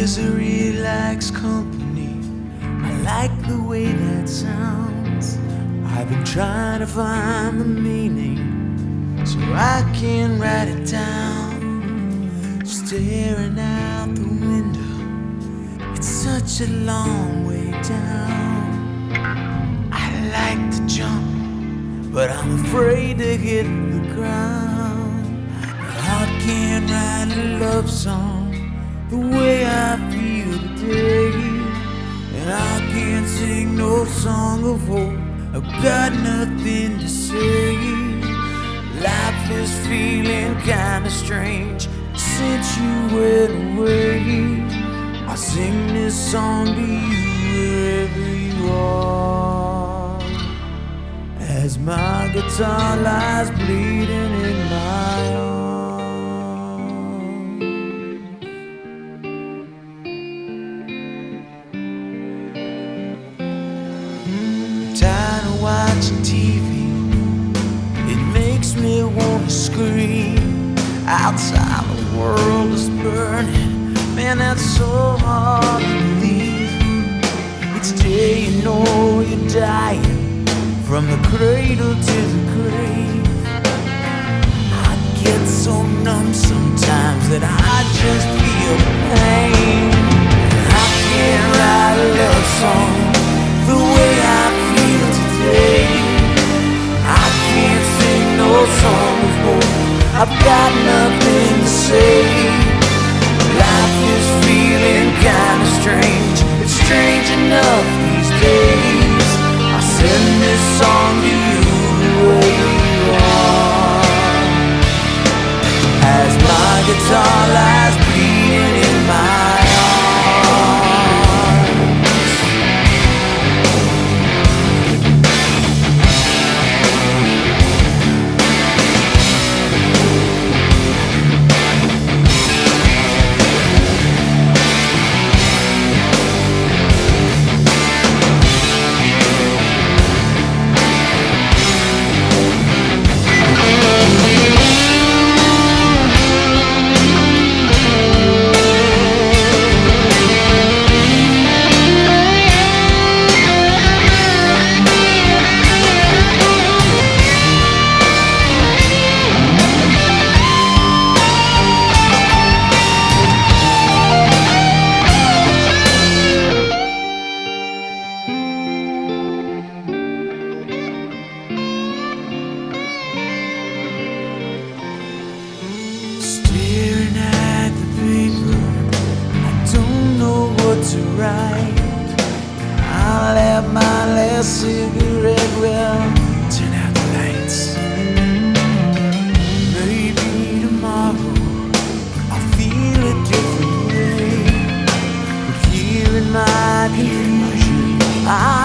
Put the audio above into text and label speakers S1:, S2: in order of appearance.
S1: Misery likes company. I like the way that sounds. I've been trying to find the meaning so I can write it down. Staring out the window, it's such a long way down. I like to jump, but I'm afraid to hit the ground. I can't write a love song the way I feel today, and I can't sing no song of hope. I've got nothing to say. Life is feeling kinda strange since you went away. I'll sing this song to you wherever you are, as my guitar lies bleeding in my arms. Tired of watching TV, it makes me wanna scream. Outside the world is burning, man, that's so hard to believe. Each day you know you're dying, from the cradle to the grave. I get so numb sometimes that I just feel pain. I can't write a love song the way I feel today. I can't sing no song of hope. I've got nothing to say. Life is feeling kinda strange. It's strange enough these days. I'll send this song to you where you are, as my guitar lies bleeding in my to write. I'll have my last cigarette, well, turn out the lights. Maybe tomorrow I'll feel a different way, but here in my confusion